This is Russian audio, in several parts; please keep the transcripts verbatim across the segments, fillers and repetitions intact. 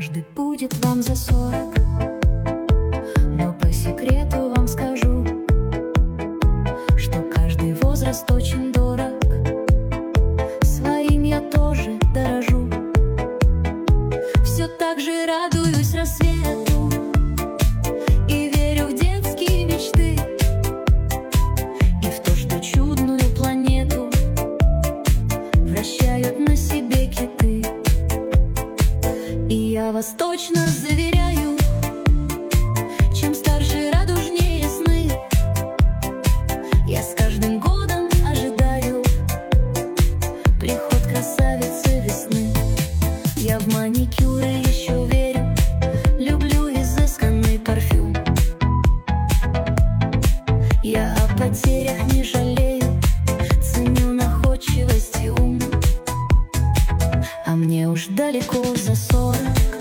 Однажды будет вам за сорок, но по секрету вам скажу, что каждый возраст очень дорог. Своим я тоже дорожу. Все так же радуюсь рассвету и верю в детские мечты, и в то, что чудную планету вращают на себе киты. И я вас точно заверяю, чем старше, радужнее сны. Я с каждым годом ожидаю приход красавицы весны. Я в маникюры еще верю, люблю изысканный парфюм. Я о потерях не жалею, ценю находчивость и ум. А мне уж далеко за сорок,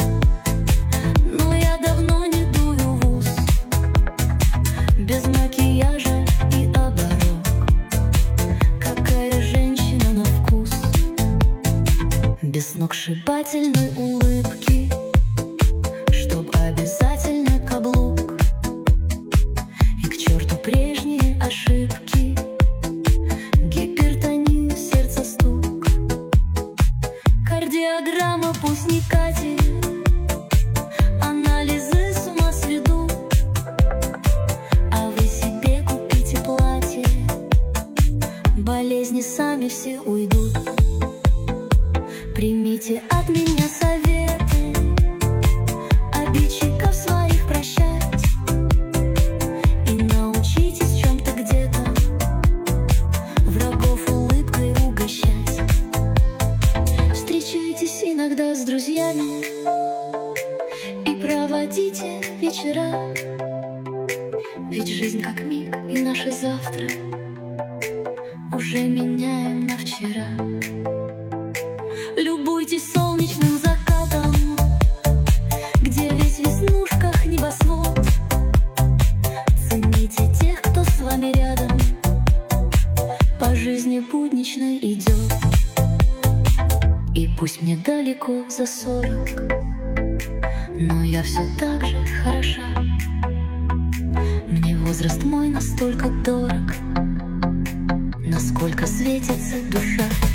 но я давно не дую в ус. Без макияжа и оборок, какая женщина на вкус. Без сногсшибательной улыбки, чтоб обязательно каблук. И к черту прежние ошибки, гипертонию, сердца стук. Кардиограмма пусть не катит, анализы с ума сведут. А вы себе купите платье, болезни сами все уйдут. Примите от меня советы, обидчиков своих прощать, и научитесь в чем-то где-то врагов улыбкой угощать. Встречайтесь иногда с друзьями и проводите вечера, ведь жизнь как миг, и наше завтра уже меняем на вчера. Любуйтесь солнечным закатом, где весь в веснушках небосвод. Цените тех, кто с вами рядом, по жизни будничной идет. И пусть мне далеко за сорок, но я все так же хороша. Мне возраст мой настолько дорог, насколько светится душа.